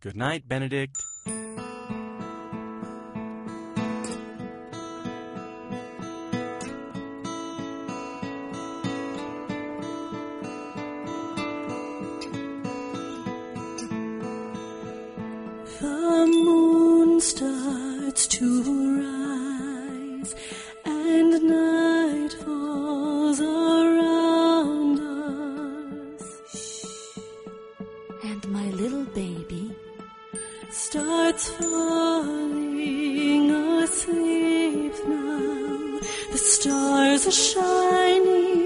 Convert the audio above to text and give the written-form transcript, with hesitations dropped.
Good night, Benedict. The moon starts to rise, and night falls around us. And my little baby starts falling asleep now. The stars are shining